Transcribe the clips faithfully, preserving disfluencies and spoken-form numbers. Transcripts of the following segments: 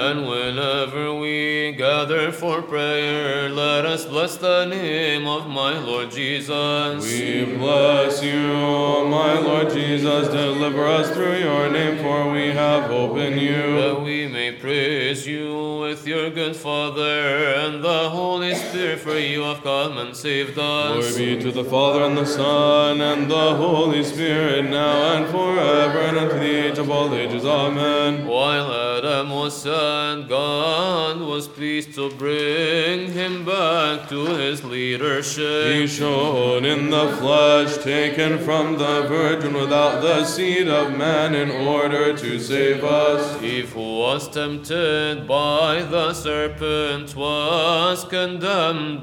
And whenever we gather for prayer, let us bless the name of my Lord Jesus. We bless you, my Lord Jesus. Deliver us through your name, for we have hope in you. That we may praise you with your good Father and the Holy Spirit, for you have come and saved us. Glory be to the Father, and the Son, and the Holy Spirit, now and forever, and unto the age of all ages. Amen. While Adam was sent, God was pleased to bring him back to his leadership. He shone in the flesh, taken from the Virgin without the seed of man, in order to save us. Eve, who was tempted by the serpent, was condemned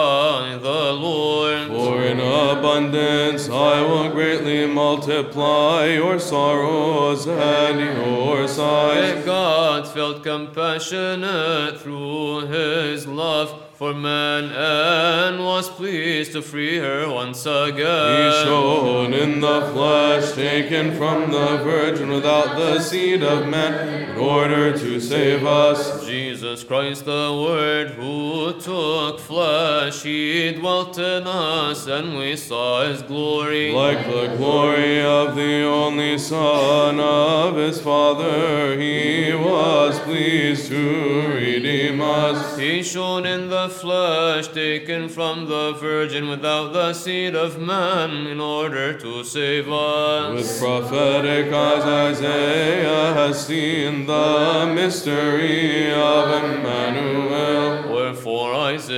by the Lord. For in abundance I will greatly multiply your sorrows and your sighs. Yet God felt compassionate through his love for man, and was pleased to free her once again. He shone in the flesh, taken from the Virgin without the seed of man, in order to save us. Jesus Christ, the Word, who took flesh, he dwelt in us, and we saw his glory. Like the glory of the only Son of his Father, he was pleased to redeem us. He shone in the flesh, taken from the Virgin without the seed of man, in order to save us. With prophetic eyes Isaiah has seen the mystery of Emmanuel. Wherefore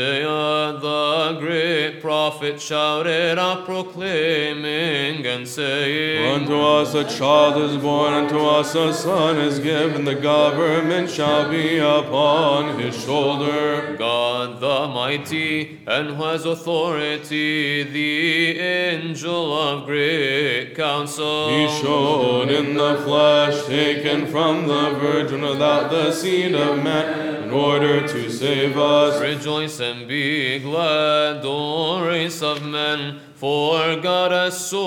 Isaiah the great prophet shouted out, proclaiming and saying, Unto us a child is born, unto us a son is given, the government shall be upon his shoulder. God the mighty, and who has authority, the angel of great counsel. He shone in the flesh, taken from the Virgin without the seed of man, in order to save us. Rejoice and be glad, O race of men, for God has so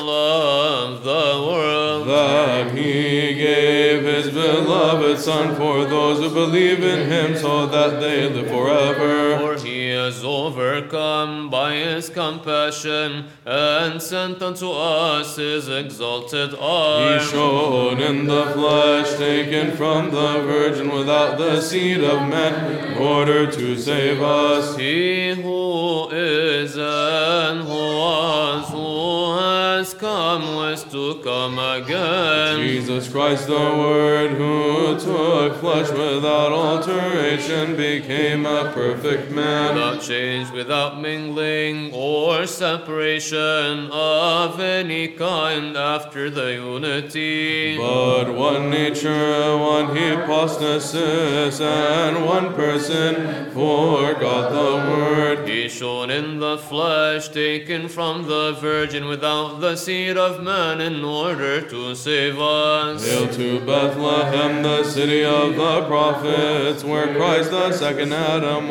loved the world, that he gave his beloved Son for those who believe in him, so that they live forever. For he has overcome by his compassion, and sent unto us his exalted arm. He shone in the flesh, taken from the Virgin without the seed of man, in order to save us. He who is and who was, who has come, was to come again. Jesus Christ, the Word, who took flesh without alteration, became a perfect man. Without change, without mingling or separation of any kind, after the unity. But one nature, one hypostasis, and one person, for God the Word. He shone in the flesh, taken from the Virgin without the seed of man, in order to save us. Hail to Bethlehem, the city of the prophets, where Christ the second Adam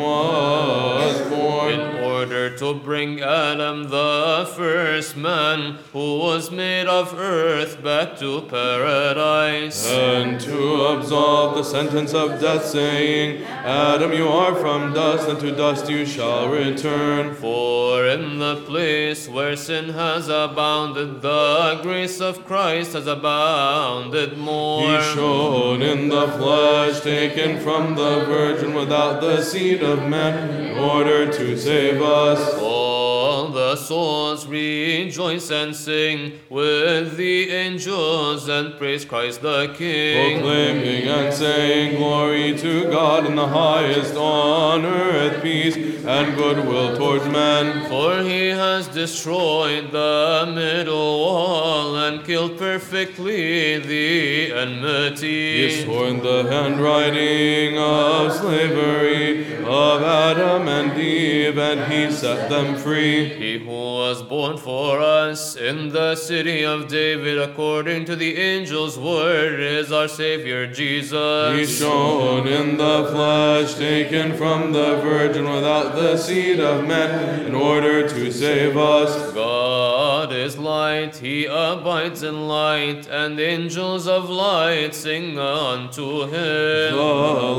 was born. In order to bring Adam, the first man, who was made of earth, back to paradise. And to absolve the sentence of death, saying, Adam, you are from dust, and to dust you shall return. For in the place where sin has abounded, the grace of Christ has abounded more. He shone in the flesh, taken from the Virgin without the seed of man, in order to save us. All the souls rejoice and sing with the angels, and praise Christ the King. Proclaiming and saying, Glory to God in the highest, on earth peace and goodwill towards men. For he has destroyed the middle wall, and killed perfectly the enmity. He scorned the handwriting of slavery of Adam and Eve, and he set them free. He who was born for us in the city of David, according to the angel's word, is our Savior Jesus. He shone in the flesh, taken from the Virgin without the seed of man, in order to save us. God is light, he abides in light, and angels of light sing unto him. The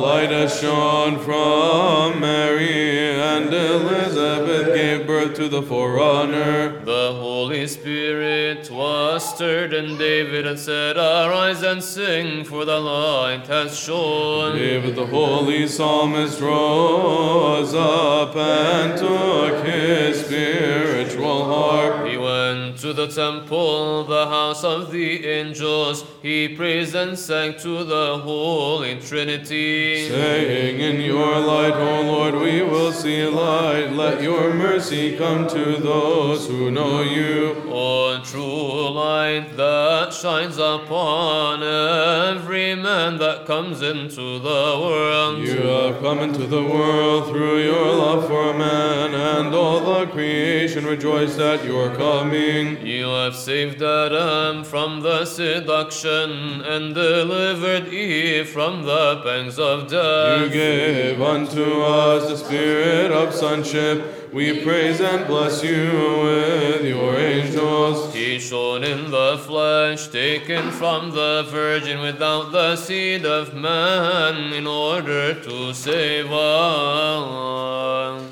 has shone from Mary, and Elizabeth gave birth to the forerunner. The Holy Spirit was stirred in David and said, Arise and sing, for the light has shone. David the holy psalmist rose up and took his spiritual harp. He went to the temple, the house of the angels. He praised and sang to the Holy Trinity, saying, In your light, O Lord, we will see light. Let your mercy come to those who know you. O true light that shines upon every man that comes into the world. You have come into the world through your love for man, and all the creation rejoiced at your coming. You have saved Adam from the seduction and delivered Eve from the pangs of death. You gave unto us the spirit of sonship. We praise and bless you with your angels. He shone in the flesh, taken from the Virgin without the seed of man, in order to save us.